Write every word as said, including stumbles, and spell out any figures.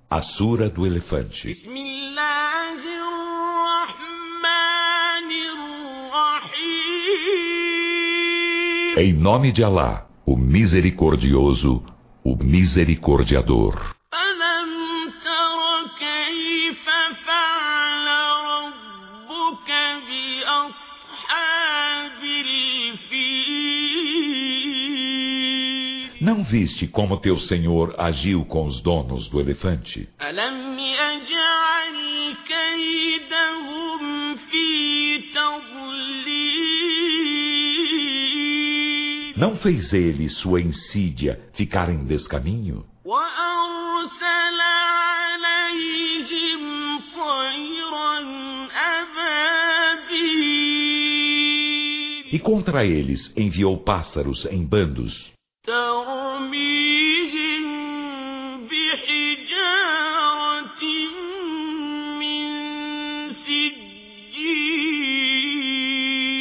A Sura do Elefante. Em nome de Alá, o Misericordioso, o Misericordiador. Não viste como teu Senhor agiu com os donos do elefante? Não fez ele sua insídia ficar em descaminho? E contra eles enviou pássaros em bandos.